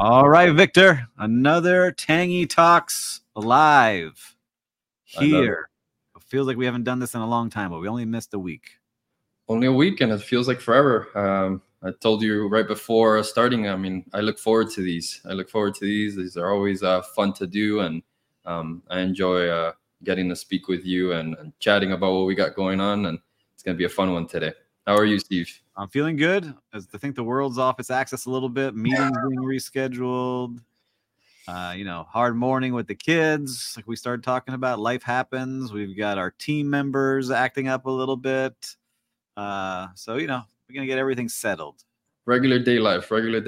All right, Victor. Another Tangy Talks live here. It feels like we haven't done this in a long time, but we only missed a week. Only a week, and it feels like forever. I told you right before starting. I mean, I look forward to these. These are always fun to do, and I enjoy getting to speak with you and chatting about what we got going on. And it's gonna be a fun one today. How are you, Steve? I'm feeling good. As I think the world's off its axis a little bit. Meetings being rescheduled. Hard morning with the kids. Like we started talking about, life happens. We've got our team members acting up a little bit. So we're gonna get everything settled. Regular day life.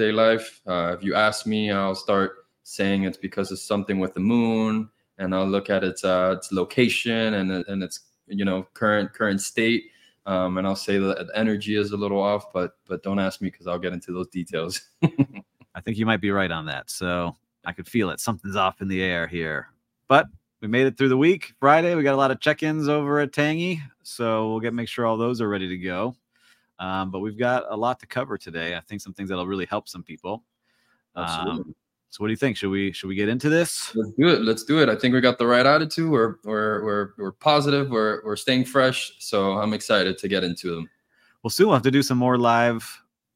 If you ask me, I'll start saying it's because of something with the moon, and I'll look at its location and its current state. And I'll say that the energy is a little off, but don't ask me because I'll get into those details. I think you might be right on that. So I could feel it. Something's off in the air here. But we made it through the week. Friday, we got a lot of check-ins over at Tangy. So we'll make sure all those are ready to go. But we've got a lot to cover today. I think some things that'll really help some people. Absolutely. So what do you think? Should we get into this? Let's do it. I think we got the right attitude. We're positive. We're staying fresh. So I'm excited to get into them. Well, soon we'll have to do some more live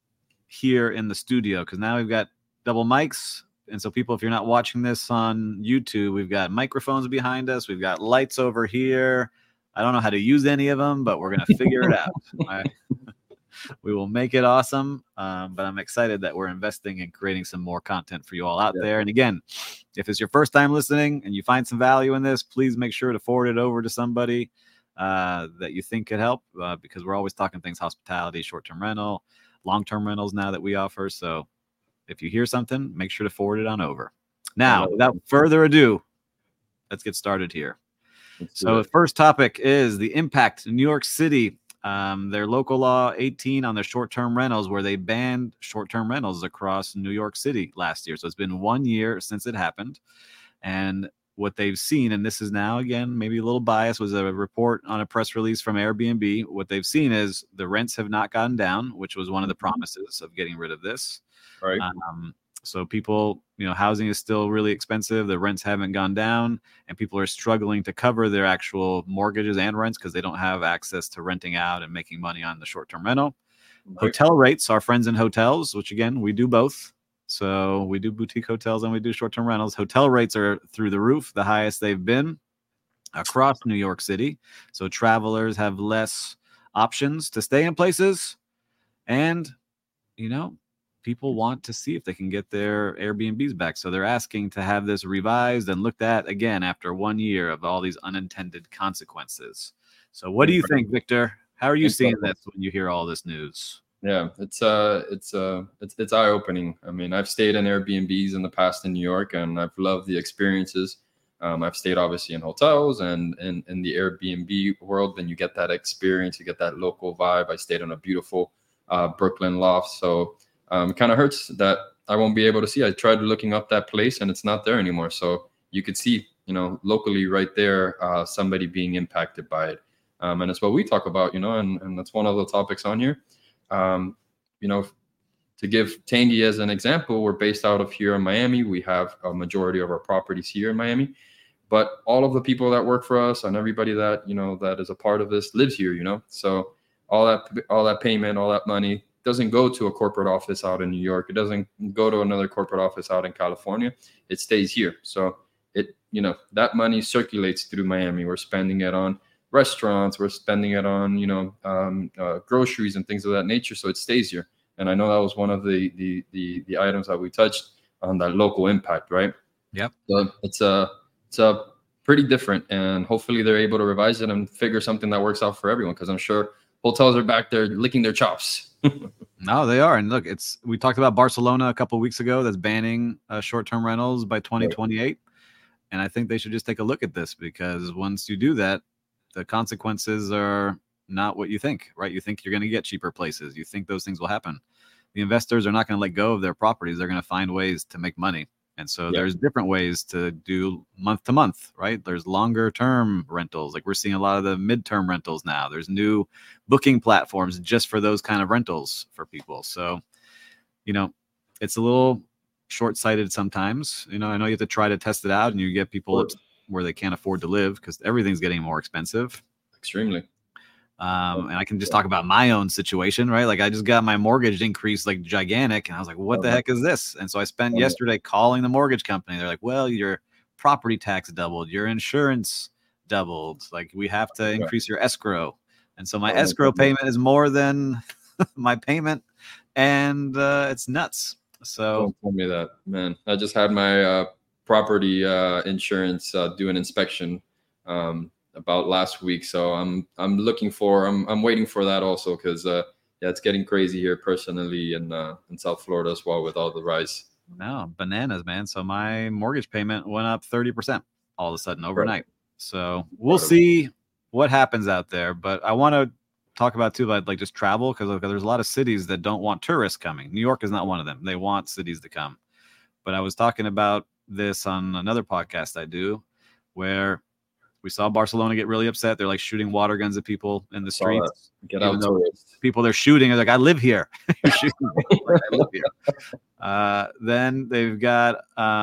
here in the studio because now we've got double mics. And so people, if you're not watching this on YouTube, we've got microphones behind us. We've got lights over here. I don't know how to use any of them, but we're going to figure it out. Right? We will make it awesome. But I'm excited that we're investing in creating some more content for you all out there. And again, if it's your first time listening and you find some value in this, please make sure to forward it over to somebody that you think could help because we're always talking things hospitality, short-term rental, long-term rentals now that we offer. So if you hear something, make sure to forward it on over. Now, without further ado, let's get started here. So the first topic is the impact in New York City. Their local law 18 on their short-term rentals, where they banned short-term rentals across New York City last year. So it's been 1 year since it happened. And what they've seen, and this is now, again, maybe a little biased, was a report on a press release from Airbnb. What they've seen is the rents have not gone down, which was one of the promises of getting rid of this. Right. So people, housing is still really expensive. The rents haven't gone down, and people are struggling to cover their actual mortgages and rents because they don't have access to renting out and making money on the short-term rental. Right. Hotel rates, our friends in hotels, which again, we do both. So we do boutique hotels and we do short-term rentals. Hotel rates are through the roof, the highest they've been across New York City. So travelers have less options to stay in places. And, people want to see if they can get their Airbnbs back. So they're asking to have this revised and looked at again after 1 year of all these unintended consequences. So what do you think, Victor? How are you seeing this when you hear all this news? Yeah, it's eye-opening. I mean, I've stayed in Airbnbs in the past in New York, and I've loved the experiences. I've stayed obviously in hotels and in the Airbnb world. Then you get that experience, you get that local vibe. I stayed in a beautiful Brooklyn loft, so it kind of hurts that I won't be able to see. I tried looking up that place, and it's not there anymore. So you could see, locally right there, somebody being impacted by it, and it's what we talk about, and that's one of the topics on here. To give Tangy as an example, we're based out of here in Miami. We have a majority of our properties here in Miami, but all of the people that work for us and everybody that, that is a part of this lives here, so all that payment, all that money doesn't go to a corporate office out in New York. It doesn't go to another corporate office out in California. It stays here. So that money circulates through Miami. We're spending it on restaurants. We're spending it on, groceries and things of that nature. So it stays here. And I know that was one of the items that we touched on, that local impact, right? Yep. So it's a pretty different, and hopefully they're able to revise it and figure something that works out for everyone. Because I'm sure hotels are back there licking their chops. No, they are. And look, we talked about Barcelona a couple of weeks ago that's banning short-term rentals by 2028. Right. And I think they should just take a look at this, because once you do that, the consequences are not what you think, right? You think you're going to get cheaper places. You think those things will happen. The investors are not going to let go of their properties. They're going to find ways to make money. And so there's different ways to do month to month, right? There's longer term rentals. Like we're seeing a lot of the midterm rentals now. There's new booking platforms just for those kind of rentals for people. So, it's a little short-sighted sometimes. You know, I know you have to try to test it out, and you get people where they can't afford to live because everything's getting more expensive. Extremely. And I can just talk about my own situation, right? Like I just got my mortgage increase like gigantic, and I was like, what the heck is this? And so I spent yesterday calling the mortgage company. They're like, well, your property tax doubled, your insurance doubled. Like we have to increase your escrow. And so my escrow payment is more than my payment, and it's nuts. So don't tell me that, man. I just had my property insurance do an inspection about last week, so I'm waiting for that also, because it's getting crazy here personally in South Florida as well with all the rise. No, bananas, man. So my mortgage payment went up 30% all of a sudden overnight. So we'll see what happens out there, but I want to talk about too, like just travel, because there's a lot of cities that don't want tourists coming. New York is not one of them. They want cities to come. But I was talking about this on another podcast I do, where we saw Barcelona get really upset. They're like shooting water guns at people in the streets. Get out, tourists. People they're shooting are like, I live here. You're shooting me. Like, I live here. Then they've got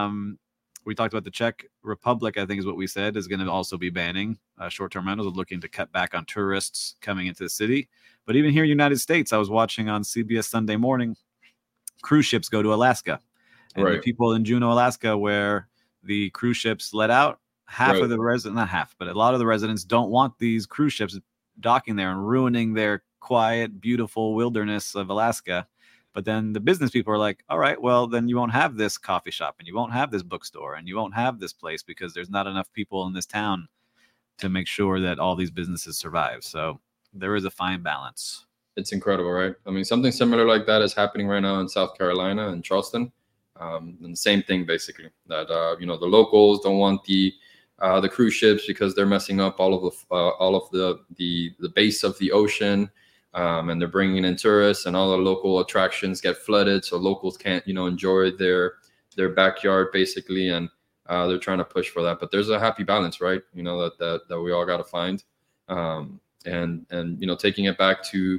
we talked about the Czech Republic, I think is what we said, is going to also be banning short-term rentals, looking to cut back on tourists coming into the city. But even here in the United States, I was watching on CBS Sunday Morning, cruise ships go to Alaska. And the people in Juneau, Alaska, where the cruise ships let out, half of the residents, not half, but a lot of the residents don't want these cruise ships docking there and ruining their quiet, beautiful wilderness of Alaska. But then the business people are like, all right, well, then you won't have this coffee shop, and you won't have this bookstore, and you won't have this place because there's not enough people in this town to make sure that all these businesses survive. So there is a fine balance. It's incredible, right? I mean, something similar like that is happening right now in South Carolina and Charleston. And the same thing, basically, that, the locals don't want the cruise ships because they're messing up all of the base of the ocean. And they're bringing in tourists, and all the local attractions get flooded, so locals can't, enjoy their backyard basically, and they're trying to push for that. But there's a happy balance, right? That we all got to find, and taking it back to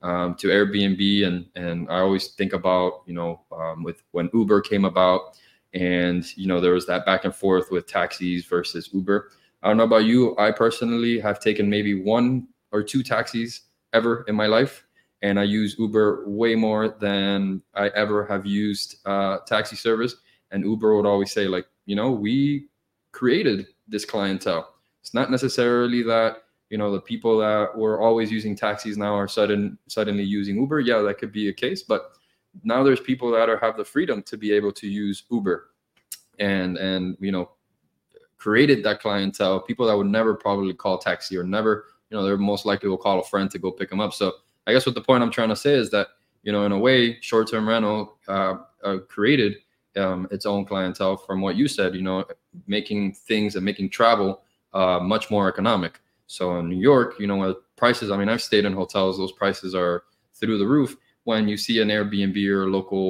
Airbnb, and I always think about with when Uber came about, and there was that back and forth with taxis versus Uber. I don't know about you. I personally have taken maybe 1 or 2 taxis ever in my life, and I use Uber way more than I ever have used taxi service. And Uber would always say, like, we created this clientele. It's not necessarily that the people that were always using taxis now are suddenly using Uber. Yeah, that could be a case, but now there's people that have the freedom to be able to use Uber, and created that clientele, people that would never probably call taxi, or never, they're most likely will call a friend to go pick them up. So I guess what the point I'm trying to say is that, in a way, short-term rental created its own clientele from what you said, making things and making travel much more economic. So in New York, where prices, I mean, I've stayed in hotels, those prices are through the roof. When you see an Airbnb or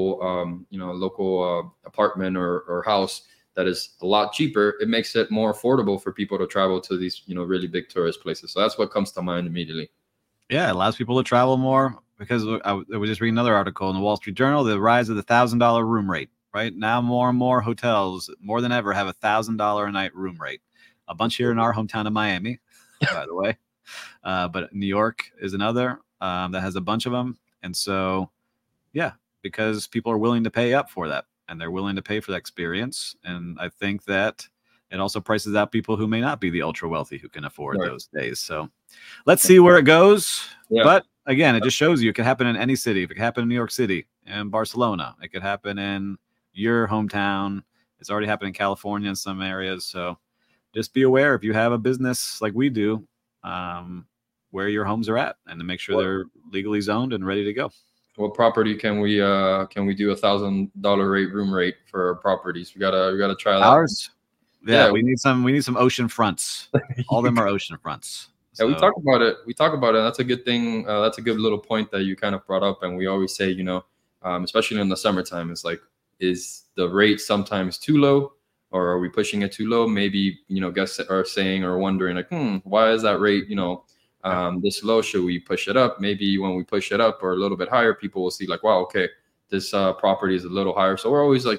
local apartment or house that is a lot cheaper, it makes it more affordable for people to travel to these, really big tourist places. So that's what comes to mind immediately. Yeah, it allows people to travel more, because I was just reading another article in the Wall Street Journal, the rise of the $1,000 room rate. Right now, more and more hotels, more than ever, have $1,000 a night room rate. A bunch here in our hometown of Miami, by the way. But New York is another that has a bunch of them. And so, yeah, because people are willing to pay up for that, and they're willing to pay for that experience. And I think that it also prices out people who may not be the ultra wealthy who can afford those days. So let's see where it goes. Yeah. But again, it just shows you it could happen in any city. If it could happen in New York City and Barcelona, it could happen in your hometown. It's already happened in California in some areas. So just be aware, if you have a business like we do, where your homes are at, and to make sure they're legally zoned and ready to go. What property can we do $1,000 room rate for our properties? We gotta try that. Ours? Yeah, we need some ocean fronts. All of them are ocean fronts. So. Yeah, we talk about it. That's a good thing. That's a good little point that you kind of brought up. And we always say, especially in the summertime, it's like, is the rate sometimes too low, or are we pushing it too low? Maybe, guests are saying or wondering like, why is that rate, this low? Should we push it up? Maybe when we push it up or a little bit higher, people will see like, wow, okay, this property is a little higher. So we're always like,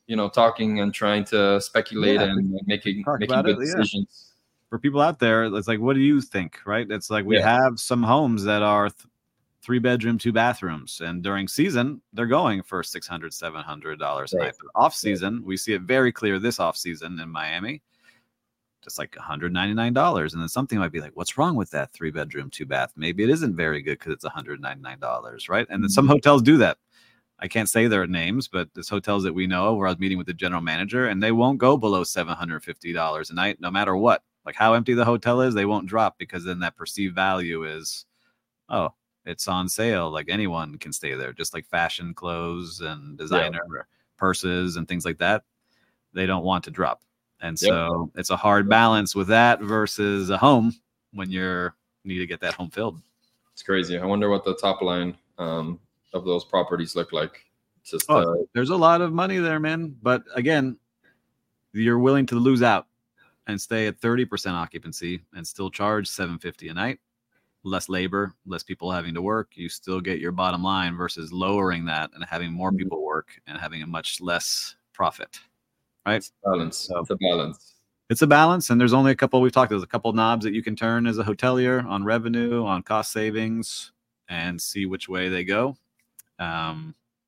talking and trying to speculate and making good decisions. For people out there, it's like, what do you think, right? It's like we have some homes that are 3-bedroom, 2 bathrooms, and during season they're going for $600-$700 a night. But off season, we see it very clear this off season in Miami, just like $199. And then something might be like, what's wrong with that 3-bedroom, 2 bath? Maybe it isn't very good because it's $199, right? And then some hotels do that. I can't say their names, but there's hotels that we know where I was meeting with the general manager, and they won't go below $750 a night, no matter what. Like how empty the hotel is, they won't drop, because then that perceived value is, oh, it's on sale. Like anyone can stay there, just like fashion clothes and designer purses and things like that. They don't want to drop. And so it's a hard balance with that versus a home when you need to get that home filled. It's crazy. I wonder what the top line of those properties look like. Just there's a lot of money there, man. But again, you're willing to lose out and stay at 30% occupancy and still charge $750 a night. Less labor, less people having to work. You still get your bottom line versus lowering that and having more people work and having a much less profit. Right? It's a balance. So it's a balance. It's a balance, and there's only we've talked, there's a couple knobs that you can turn as a hotelier on revenue, on cost savings, and see which way they go. But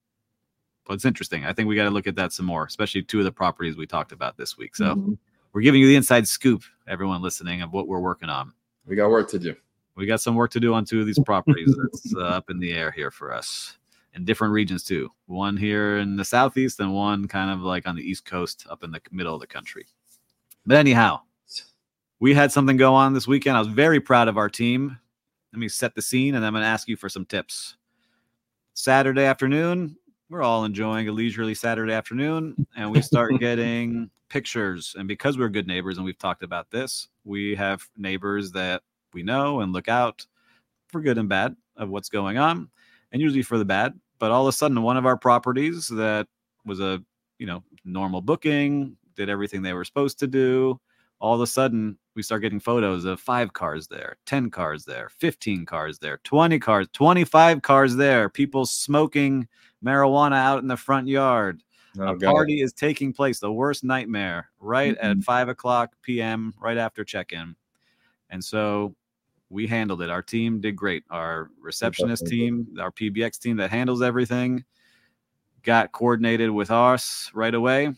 it's interesting. I think we got to look at that some more, especially 2 of the properties we talked about this week. So we're giving you the inside scoop, everyone listening, of what we're working on. We got work to do. We got some work to do on 2 of these properties. That's up in the air here for us, in different regions too. One here in the southeast and one kind of like on the East Coast up in the middle of the country. But anyhow, we had something go on this weekend. I was very proud of our team. Let me set the scene, and I'm going to ask you for some tips. Saturday afternoon, we're all enjoying a leisurely Saturday afternoon, and we start getting pictures. And because we're good neighbors, and we've talked about this, we have neighbors that we know and look out for good and bad of what's going on, and usually for the bad. But all of a sudden, one of our properties that was a normal booking, did everything they were supposed to do, all of a sudden we start getting photos of 5 cars there, 10 cars there, 15 cars there, 20 cars, 25 cars there, people smoking marijuana out in the front yard. A party is taking place, the worst nightmare, right at 5:00 p.m., right after check-in. And so we handled it. Our team did great. Our receptionist team, our PBX team that handles everything, got coordinated with us right away.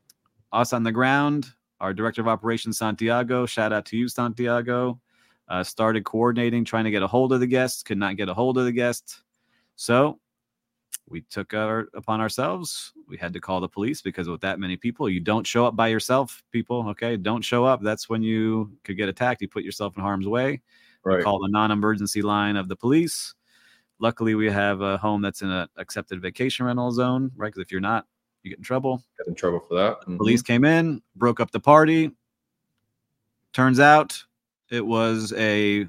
Us on the ground, our director of operations, Santiago, shout out to you, Santiago, started coordinating, trying to get a hold of the guests, could not get a hold of the guests. So we took upon ourselves. We had to call the police, because with that many people, you don't show up by yourself, people. Okay, don't show up. That's when you could get attacked. You put yourself in harm's way. Right. Call the non-emergency line of the police. Luckily, we have a home that's in an accepted vacation rental zone, right? Because if you're not, you get in trouble. Get in trouble for that. Police came in, broke up the party. Turns out it was a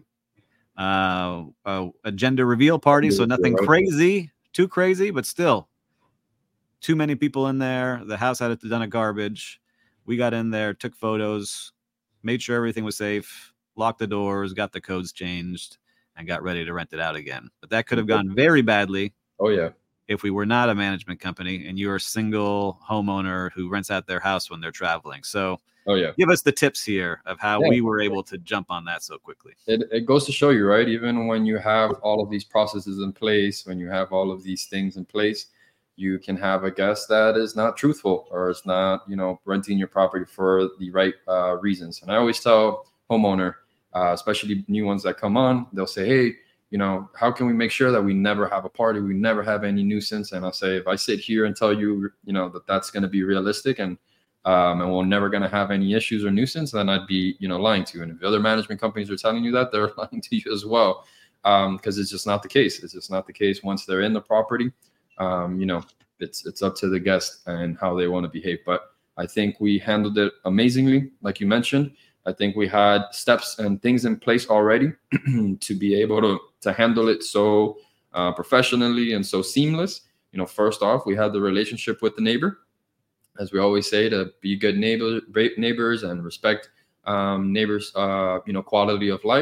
gender reveal party, so nothing crazy. Too crazy, but still too many people in there. The house had a ton of garbage. We got in there, took photos, made sure everything was safe, locked the doors, got the codes changed, and got ready to rent it out again. But that could have gone very badly. Oh, yeah. If we were not a management company and you're a single homeowner who rents out their house when they're traveling. So give us the tips here of how we were able to jump on that so quickly. It goes to show you, right? Even when you have all of these processes in place, when you have all of these things in place, you can have a guest that is not truthful or is not, renting your property for the right reasons. And I always tell homeowner, especially new ones that come on, they'll say, hey, how can we make sure that we never have a party? We never have any nuisance. And I'll say, if I sit here and tell you, that that's going to be realistic and we're never going to have any issues or nuisance, then I'd be, lying to you. And if the other management companies are telling you that, they're lying to you as well. Because it's just not the case. It's just not the case once they're in the property. It's up to the guest and how they want to behave. But I think we handled it amazingly, like you mentioned. I think we had steps and things in place already to be able to handle it so professionally and so seamless. First off, we had the relationship with the neighbor, as we always say, to be good neighbors and respect neighbors' quality of life.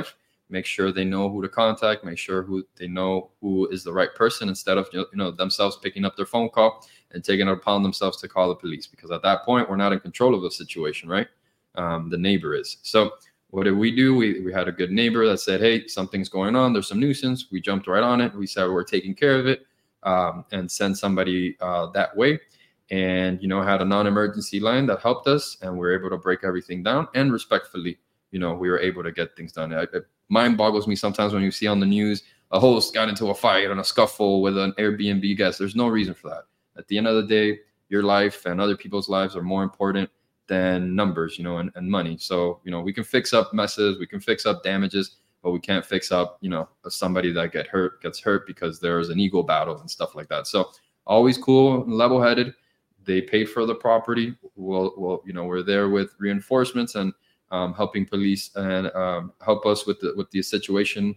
make sure they know who to contact, make sure they know who is the right person, instead of themselves picking up their phone call and taking it upon themselves to call the police, because at that point we're not in control of the situation, right? The neighbor is. So what did we do? We had a good neighbor that said, hey, something's going on, there's some nuisance. We jumped right on it. We said we're taking care of it, and send somebody that way. And had a non-emergency line that helped us, and we were able to break everything down, and respectfully, we were able to get things done. It mind boggles me sometimes when you see on the news a host got into a fight and a scuffle with an Airbnb guest. There's no reason for that. At the end of the day, your life and other people's lives are more important than numbers, and money. So, we can fix up messes, we can fix up damages, but we can't fix up, somebody that gets hurt because there's an ego battle and stuff like that. So always cool and level-headed. They paid for the property. We're there with reinforcements and helping police and help us with the situation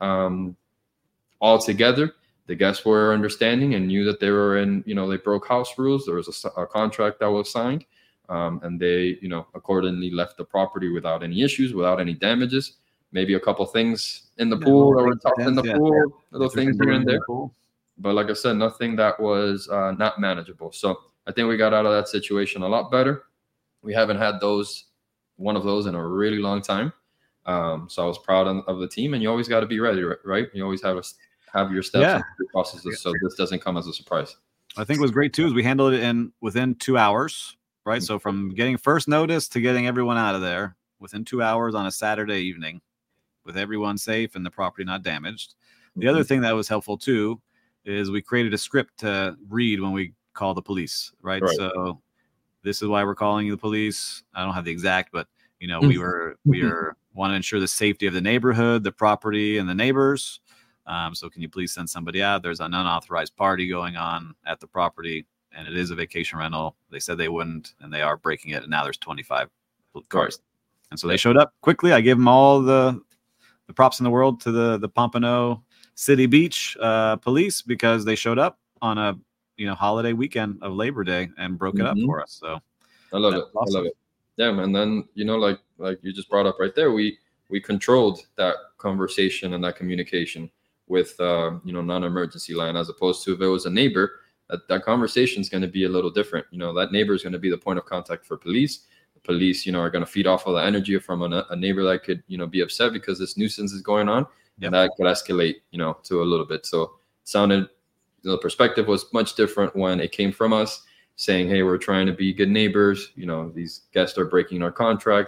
all together. The guests were understanding and knew that they were in, they broke house rules. There was a contract that was signed, and they, accordingly left the property without any issues, without any damages. Maybe a couple things in the pool that were tough in the pool, little things here and there. But like I said, nothing that was not manageable. So I think we got out of that situation a lot better. We haven't had one of those in a really long time. So I was proud of the team, and you always got to be ready, right? You always have your steps and your processes, so this doesn't come as a surprise. I think what was great too is we handled it within 2 hours, right? Mm-hmm. So from getting first notice to getting everyone out of there within 2 hours on a Saturday evening, with everyone safe and the property not damaged. The other thing that was helpful too is we created a script to read when we call the police, right? So this is why we're calling you the police. I don't have the exact, but we want to ensure the safety of the neighborhood, the property, and the neighbors. So can you please send somebody out? There's an unauthorized party going on at the property, and it is a vacation rental. They said they wouldn't, and they are breaking it. And now there's 25 cars. And so they showed up quickly. I gave them all the props in the world to the Pompano City Beach police, because they showed up on a holiday weekend of Labor Day and broke it up for us. So I love it. Awesome. I love it. Yeah, man. Then like you just brought up right there, we controlled that conversation and that communication with non-emergency line, as opposed to if it was a neighbor, that conversation is going to be a little different. That neighbor is going to be the point of contact for police. The police are going to feed off of the energy from a neighbor that could be upset because this nuisance is going on. And that could escalate to a little bit. So it sounded, the perspective was much different when it came from us saying, hey, we're trying to be good neighbors. These guests are breaking our contract.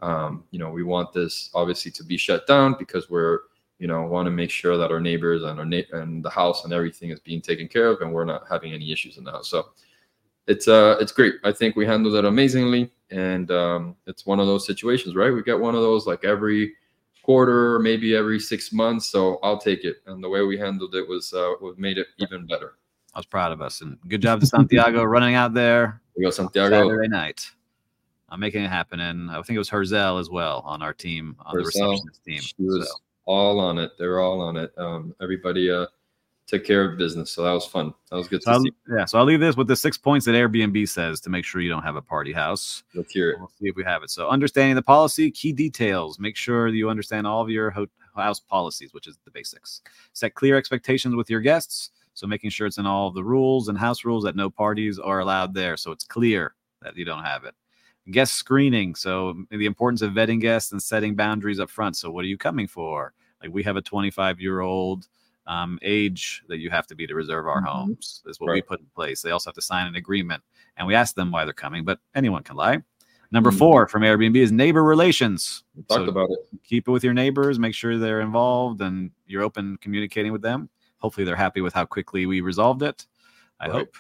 We want this obviously to be shut down because we're want to make sure that our neighbors and the house and everything is being taken care of, and we're not having any issues in the house. So it's great. I think we handled it amazingly, and it's one of those situations, right? We get one of those like every quarter, maybe every 6 months. So I'll take it. And the way we handled it was what made it even better. I was proud of us, and good job to Santiago running out there. We go Santiago Saturday night. I'm making it happen, and I think it was Herzel as well on our team, on the receptionist team. She was all on it. They were all on it. Everybody took care of business, so that was fun. That was good to see. Yeah, so I'll leave this with the 6 points that Airbnb says to make sure you don't have a party house. Let's hear it. We'll see if we have it. So understanding the policy, key details. Make sure you understand all of your house policies, which is the basics. Set clear expectations with your guests. So making sure it's in all of the rules and house rules that no parties are allowed there. So it's clear that you don't have it. Guest screening. So the importance of vetting guests and setting boundaries up front. So what are you coming for? Like we have a 25-year-old age that you have to be to reserve our homes. That's what we put in place. They also have to sign an agreement, and we ask them why they're coming, but anyone can lie. Number 4 from Airbnb is neighbor relations. We talked about it. Keep it with your neighbors. Make sure they're involved and you're open communicating with them. Hopefully they're happy with how quickly we resolved it. I hope.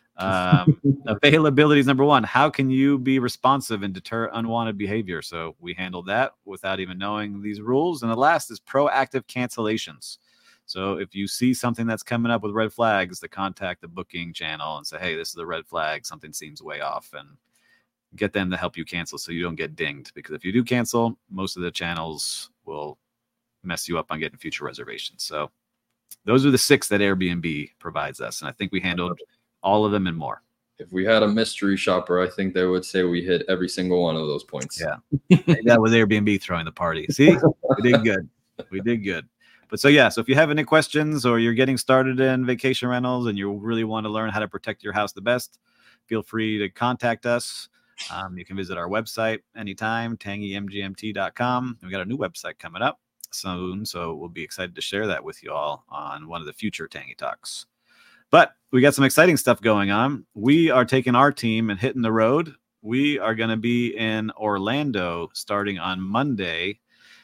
Availability is number 1. How can you be responsive and deter unwanted behavior? So we handled that without even knowing these rules. And the last is proactive cancellations. So if you see something that's coming up with red flags, to contact the booking channel and say, hey, this is a red flag. Something seems way off, and get them to help you cancel so you don't get dinged. Because if you do cancel, most of the channels will mess you up on getting future reservations. So those are the 6 that Airbnb provides us. And I think we handled all of them and more. If we had a mystery shopper, I think they would say we hit every single one of those points. Yeah. That was Airbnb throwing the party. See, we did good. We did good. But so if you have any questions or you're getting started in vacation rentals and you really want to learn how to protect your house the best, feel free to contact us. You can visit our website anytime, tangymgmt.com. We got a new website coming up soon, so we'll be excited to share that with you all on one of the future Tangy Talks. But we got some exciting stuff going on. We are taking our team and hitting the road. We are going to be in Orlando starting on Monday,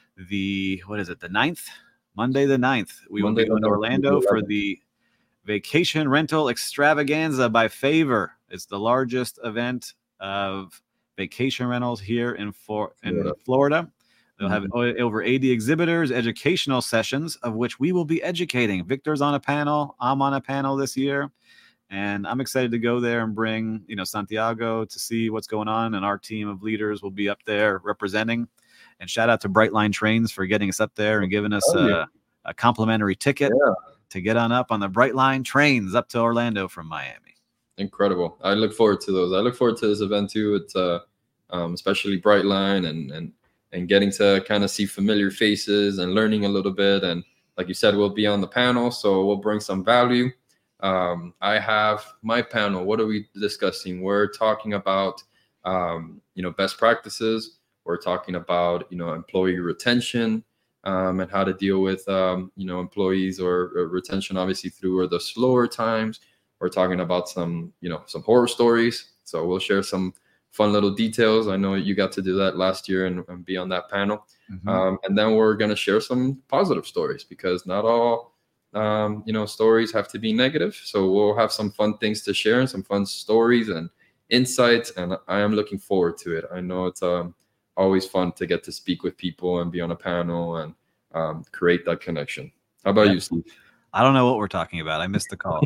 the 9th? Monday the 9th. We will be in Orlando for the Vacation Rental Extravaganza by Favor. It's the largest event of vacation rentals here in Florida. They'll have over 80 exhibitors, educational sessions, of which we will be educating. Victor's on a panel. I'm on a panel this year. And I'm excited to go there and bring, Santiago to see what's going on. And our team of leaders will be up there representing. And shout out to Brightline Trains for getting us up there and giving us a complimentary ticket to get on up on the Brightline Trains up to Orlando from Miami. Incredible. I look forward to those. I look forward to this event too. It's especially Brightline and getting to kind of see familiar faces and learning a little bit. And like you said, we'll be on the panel, so we'll bring some value. I have my panel. What are we discussing? We're talking about, best practices. We're talking about, employee retention and how to deal with, employees or retention, obviously through the slower times. We're talking about some horror stories. So we'll share some fun little details. I know you got to do that last year and be on that panel. Mm-hmm. And then we're going to share some positive stories because not all, stories have to be negative. So we'll have some fun things to share and some fun stories and insights. And I am looking forward to it. I know it's always fun to get to speak with people and be on a panel and create that connection. How about you, Steve? I don't know what we're talking about. I missed the call.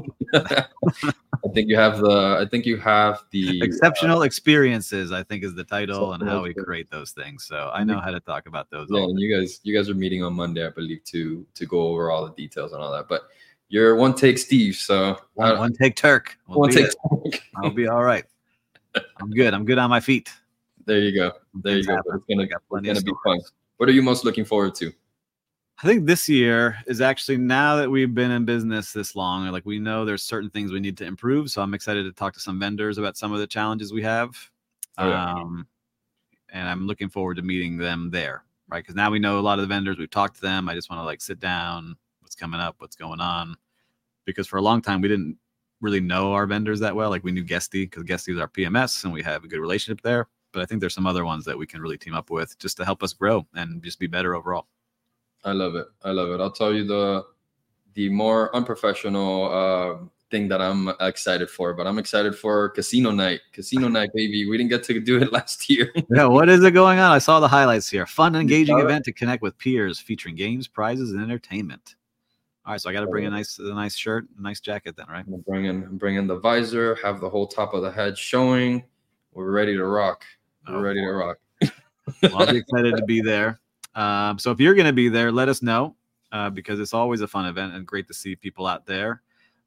I think you have the exceptional experiences, I think is the title, and how we create those things. So I know how to talk about those. Yeah, and you guys are meeting on Monday, I believe, to go over all the details and all that. But you're one take Steve, so one take Turk. I'll be all right. I'm good. I'm good on my feet. There you go. It's gonna be fun. What are you most looking forward to? I think this year is actually, now that we've been in business this long, like we know there's certain things we need to improve. So I'm excited to talk to some vendors about some of the challenges we have. And I'm looking forward to meeting them there, right? Because now we know a lot of the vendors. We've talked to them. I just want to sit down, what's coming up, what's going on. Because for a long time, we didn't really know our vendors that well. Like we knew Guesty because Guesty is our PMS and we have a good relationship there. But I think there's some other ones that we can really team up with just to help us grow and just be better overall. I love it. I'll tell you the more unprofessional thing that I'm excited for, but I'm excited for Casino Night. Casino Night, baby. We didn't get to do it last year. Yeah, what is it going on? I saw the highlights here. Fun, engaging event to connect with peers, featuring games, prizes, and entertainment. All right, so I got to bring a nice shirt, a nice jacket then, right? I'm bringing the visor, have the whole top of the head showing. We're ready to rock. Well, I'll be excited to be there. So if you're going to be there, let us know because it's always a fun event and great to see people out there.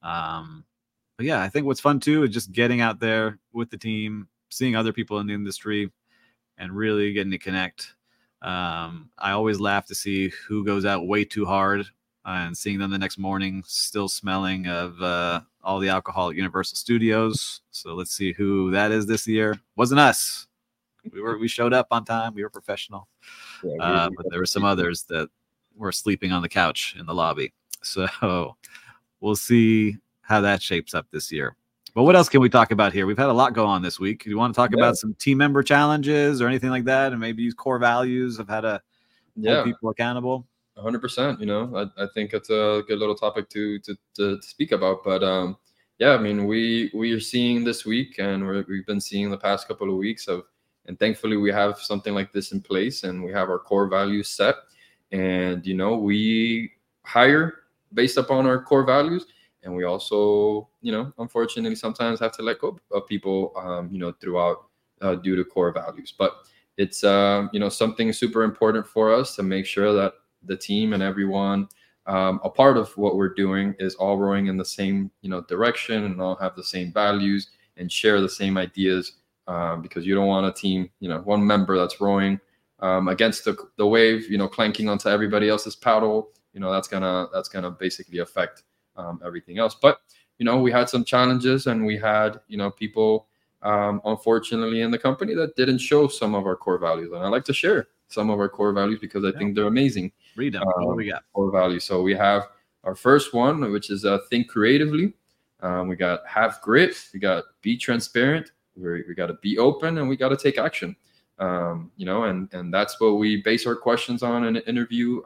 But yeah, I think what's fun too is just getting out there with the team, seeing other people in the industry and really getting to connect. I always laugh to see who goes out way too hard and seeing them the next morning still smelling of all the alcohol at Universal Studios. So let's see who that is this year. Wasn't us. We showed up on time. We were professional. Yeah, but there were some others that were sleeping on the couch in the lobby. So we'll see how that shapes up this year. But what else can we talk about here? We've had a lot go on this week. Do you want to talk about some team member challenges or anything like that? And maybe use core values of how to hold people accountable? 100%. I think it's a good little topic to speak about. But I mean, we are seeing this week and we've been seeing the past couple of weeks and thankfully we have something like this in place and we have our core values set. And, we hire based upon our core values. And we also, unfortunately, sometimes have to let go of people, throughout due to core values. But it's, something super important for us to make sure that the team and everyone a part of what we're doing is all rowing in the same, direction and all have the same values and share the same ideas. Because you don't want a team, one member that's rowing against the wave, clanking onto everybody else's paddle, that's gonna basically affect everything else. But we had some challenges, and we had people unfortunately in the company that didn't show some of our core values, and I like to share some of our core values because I think they're amazing. Read them. What do we got? Core values. So we have our first one, which is think creatively. We got have grit. We got be transparent. We got to be open, and we got to take action. And that's what we base our questions on in an interview,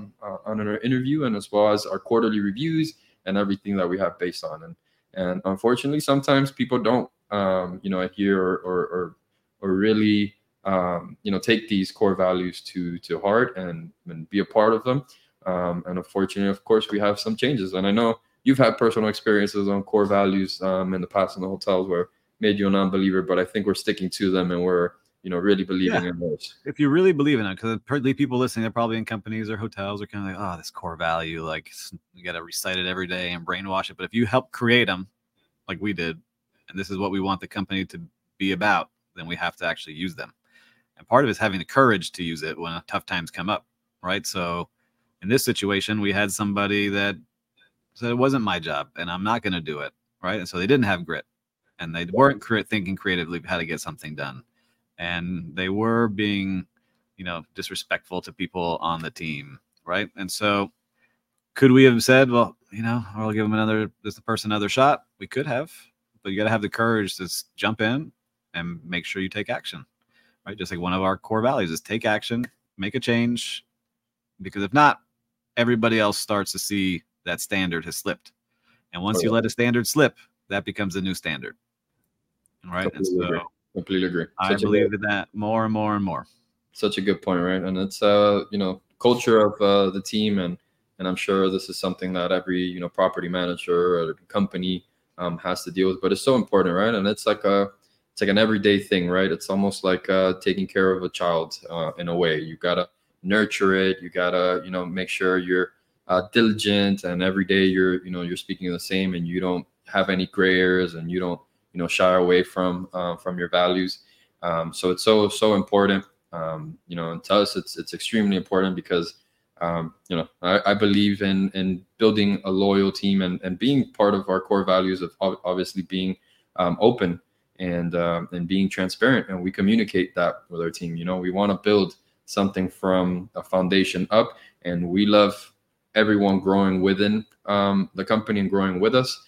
and as well as our quarterly reviews and everything that we have based on. And unfortunately, sometimes people don't, adhere or really, take these core values to heart and be a part of them. And unfortunately, of course, we have some changes. And I know you've had personal experiences on core values in the past in the hotels where made you a non-believer, but I think we're sticking to them, and we're really believing in those. If you really believe in it, because partly people listening, they're probably in companies or hotels are kind of like, oh, this core value, like you got to recite it every day and brainwash it. But if you help create them, like we did, and this is what we want the company to be about, then we have to actually use them. And part of it is having the courage to use it when tough times come up, right? So in this situation, we had somebody that said it wasn't my job and I'm not going to do it, right? And so they didn't have grit, and they weren't thinking creatively how to get something done. And they were being, disrespectful to people on the team, right? And so could we have said, well, I'll give this person another shot? We could have, but you got to have the courage to jump in and make sure you take action, right? Just like one of our core values is take action, make a change, because if not, everybody else starts to see that standard has slipped. And once you let a standard slip, that becomes the new standard, right? Completely agree. I believe in that more and more and more. Such a good point, right? And it's culture of the team, and I'm sure this is something that every property manager or company has to deal with. But it's so important, right? And it's like an everyday thing, right? It's almost like taking care of a child in a way. You gotta nurture it. You gotta make sure you're diligent, and every day you're speaking the same, and you don't have any gray areas, and you don't shy away from your values. So it's so important. And to us, it's extremely important because, I believe in building a loyal team and being part of our core values of obviously being open and being transparent. And we communicate that with our team. We want to build something from a foundation up, and we love everyone growing within the company and growing with us.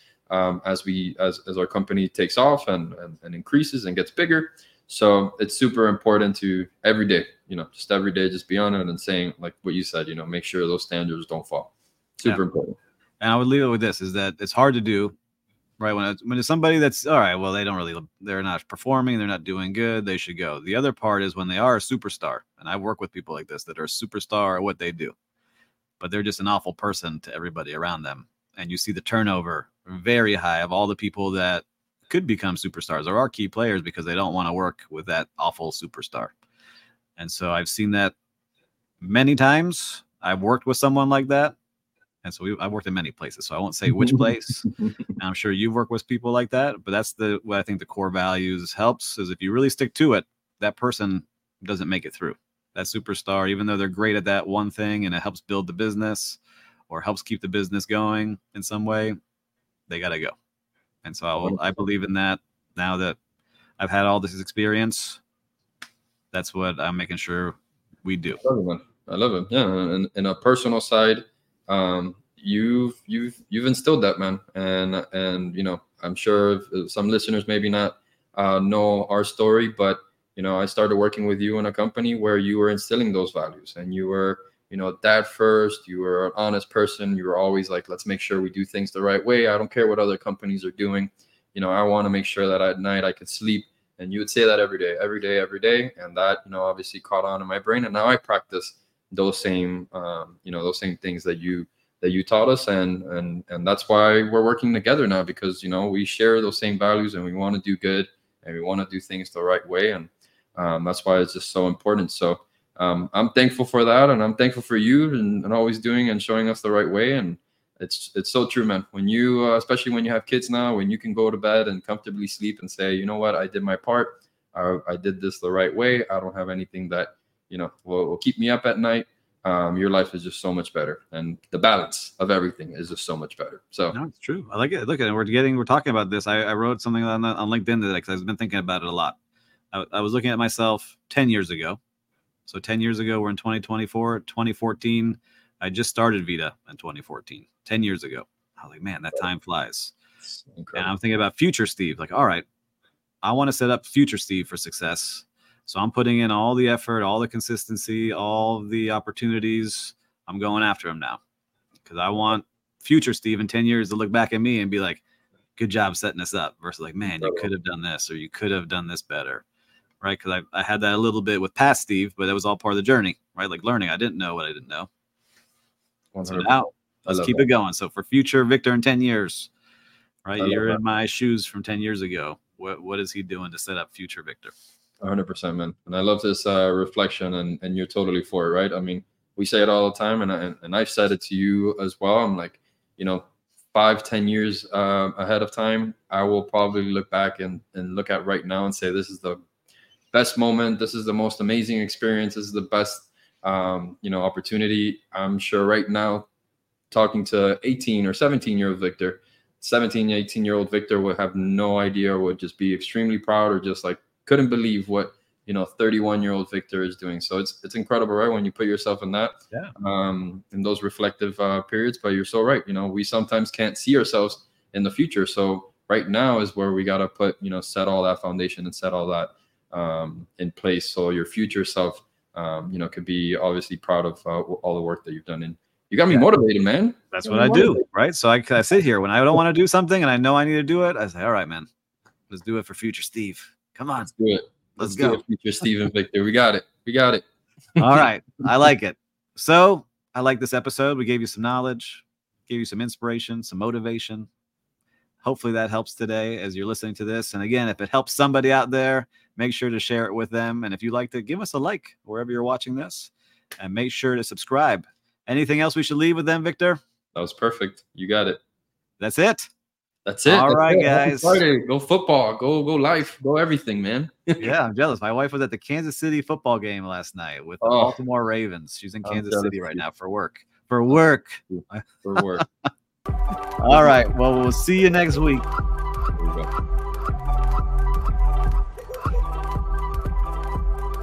As our company takes off and increases and gets bigger. So it's super important to every day, just every day, just be on it and saying, like what you said, make sure those standards don't fall. Super important. And I would leave it with this, is that it's hard to do, right? When it's somebody that's all right, well, they're not performing, they're not doing good, they should go. The other part is when they are a superstar, and I work with people like this that are a superstar at what they do, but they're just an awful person to everybody around them. And you see the turnover very high of all the people that could become superstars or are key players because they don't want to work with that awful superstar. And so I've seen that many times. I've worked with someone like that. And so I've worked in many places, so I won't say which place. I'm sure you've worked with people like that, but that's what I think the core values helps is if you really stick to it, that person doesn't make it through. That superstar, even though they're great at that one thing and it helps build the business or helps keep the business going in some way, they got to go. And so I believe in that now that I've had all this experience. That's what I'm making sure we do. I love it. Yeah. And in a personal side, you've instilled that, man. And I'm sure some listeners maybe not know our story, but I started working with you in a company where you were instilling those values, and you were dad first. You were an honest person. You were always like, let's make sure we do things the right way. I don't care what other companies are doing. I want to make sure that at night I could sleep. And you would say that every day. And that, obviously caught on in my brain. And now I practice those same things that you taught us. And that's why we're working together now, because, we share those same values and we want to do good and we want to do things the right way. And that's why it's just so important. So I'm thankful for that, and I'm thankful for you and always doing and showing us the right way. And it's so true, man. When you, especially when you have kids now, when you can go to bed and comfortably sleep and say, you know what, I did my part. I did this the right way. I don't have anything that will keep me up at night, your life is just so much better, and the balance of everything is just so much better. So no, it's true. I like it. Look at it. We're talking about this. I wrote something on LinkedIn today because I've been thinking about it a lot. I was looking at myself 10 years ago. So 10 years ago, we're in 2024, 2014. I just started Vita in 2014, 10 years ago. I was like, man, that time flies. And I'm thinking about future Steve. Like, all right, I want to set up future Steve for success. So I'm putting in all the effort, all the consistency, all the opportunities. I'm going after him now because I want future Steve in 10 years to look back at me and be like, good job setting this up, versus like, man, you could have done this or you could have done this better. Right. Because I had that a little bit with past Steve, but that was all part of the journey. Right. Like learning. I didn't know what I didn't know. 100%. So now let's keep it going. So for future Victor in 10 years, right? You're in my shoes from 10 years ago. What is he doing to set up future Victor? 100%, man. And I love this reflection, and you're totally for it, right? I mean, we say it all the time, and I've said it to you as well. I'm like, 5-10 years ahead of time, I will probably look back and look at right now and say, this is the best moment. This is the most amazing experience. This is the best, opportunity. I'm sure right now, talking to 18 or 17-year-old Victor, 17, 18-year-old Victor would have no idea, would just be extremely proud or just like couldn't believe what 31-year-old Victor is doing. So it's incredible, right? When you put yourself in that, in those reflective periods. But you're so right. We sometimes can't see ourselves in the future. So right now is where we gotta put, set all that foundation and set all that in place, so your future self, could be obviously proud of all the work that you've done. And you got me motivated, man. That's what I do, right? So I sit here when I don't want to do something and I know I need to do it. I say, all right, man, let's do it for future Steve. Come on. Let's do it. Let's go. Future Steve and Victor. We got it. All right. I like it. So I like this episode. We gave you some knowledge, gave you some inspiration, some motivation. Hopefully that helps today as you're listening to this. And again, if it helps somebody out there, make sure to share it with them. And if you like to, give us a like wherever you're watching this, and make sure to subscribe. Anything else we should leave with them, Victor? That was perfect. You got it. That's it. That's it. All right, guys. Go football. Go life. Go everything, man. Yeah, I'm jealous. My wife was at the Kansas City football game last night with the Baltimore Ravens. She's in Kansas City right now for work. For work. All right. Well, we'll see you next week. There we go.